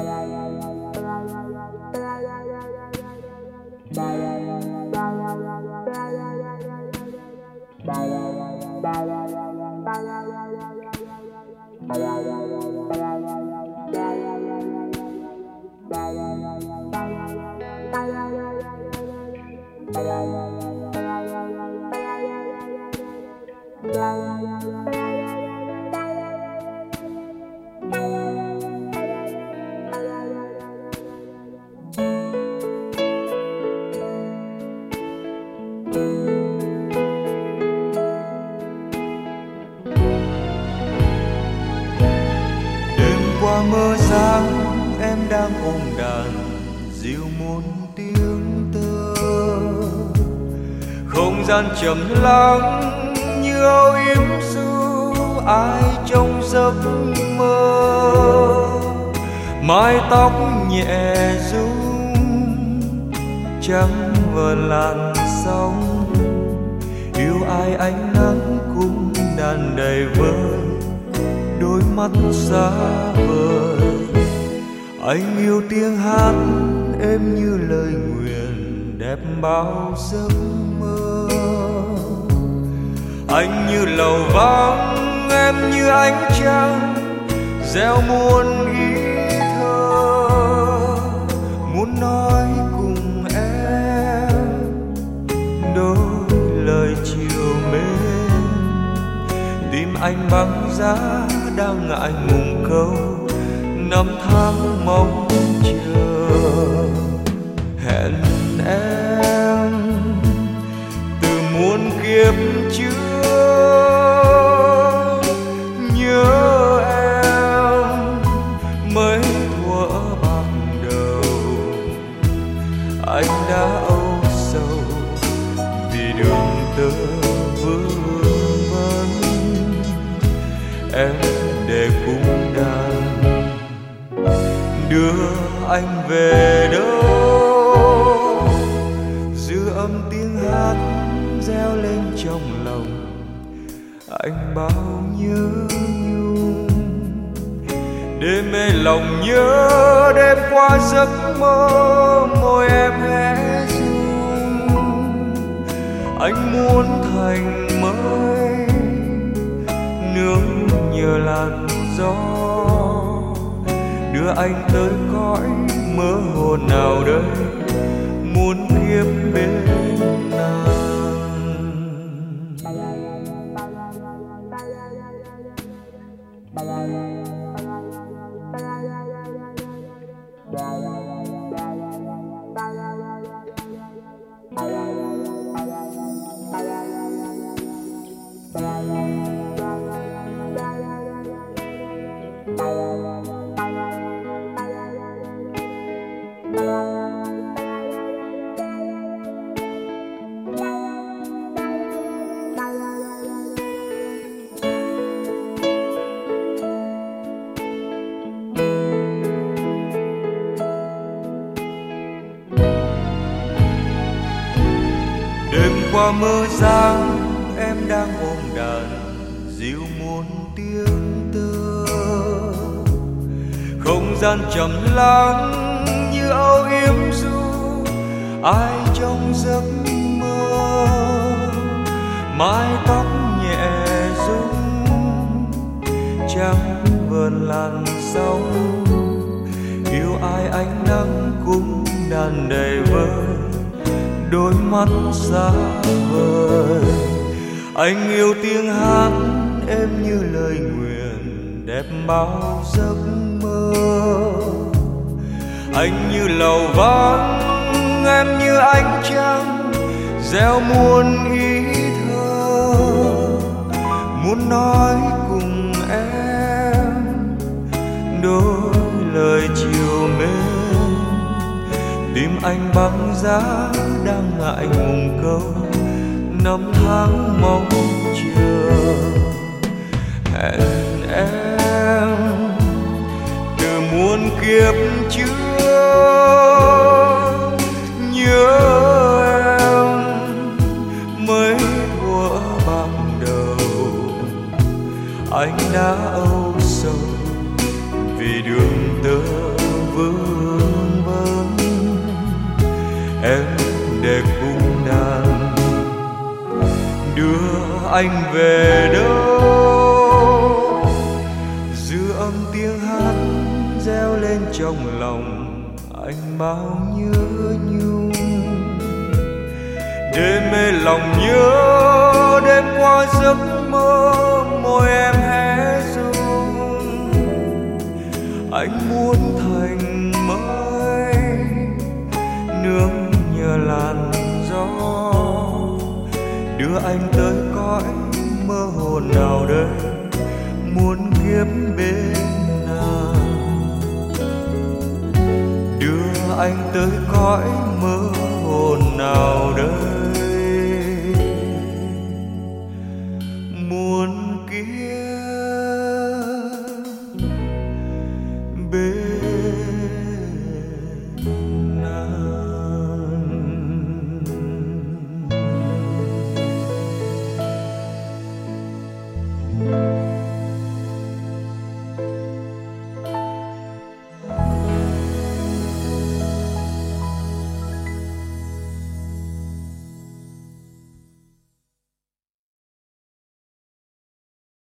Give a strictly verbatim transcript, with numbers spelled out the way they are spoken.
Mơ sáng em đang ôm đàn dịu muôn tiếng tơ, không gian trầm lắng như âu yếm ru ai trong giấc mơ. Mái tóc nhẹ rung trắng vờn làn sóng, yêu ai ánh nắng cũng đàn đầy vơi đôi mắt xa vời. Anh yêu tiếng hát êm như lời nguyền đẹp bao giấc mơ. Anh như lầu vắng, em như ánh trăng gieo muôn ý thơ, muốn nói cùng em đôi lời chiều mến. Tim anh băng giá đang ngại ngùng câu năm tháng mong chờ. Hẹn em từ muôn kiếp trước, nhớ em mấy thuở ban đầu. Anh đã âu sầu vì đường tơ vương vấn, em để cung đàn đưa anh về đâu. Dư âm tiếng hát reo lên trong lòng anh bao nhớ nhung. Đêm mê lòng nhớ đêm qua giấc mơ môi em hé rung. Anh muốn thành mới nương nhờ làn gió, đưa anh tới cõi mơ hồ nào đây muôn kiếp bên nàng. Qua mơ giang em đang ôm đàn dịu muôn tiếng tơ, không gian trầm lắng như âu yếm ru ai trong giấc mơ. Mái tóc nhẹ rung trắng vờn làn sóng, yêu ai ánh nắng cũng đàn đầy vơi đôi mắt xa vời. Anh yêu tiếng hát êm như lời nguyền đẹp bao giấc mơ. Anh như lầu vắng, em như ánh trăng gieo muôn ý thơ, muốn nói cùng em đôi lời chiều mến. Tim anh băng giá đang ngại ngùng câu năm tháng mong chờ. Hẹn em từ muôn kiếp trước, nhớ em mấy thuở ban đầu. Anh đã âu sầu vì đường tơ anh về đâu. Dư âm tiếng hát reo lên trong lòng anh bao nhớ nhung. Đêm mê lòng nhớ, đêm qua giấc mơ môi em hé rung. Anh muốn thành mây nương nhờ làn gió, đưa anh tới cõi mơ hồn nào đây muôn kiếp bên nào. Đưa anh tới cõi mơ hồn nào đây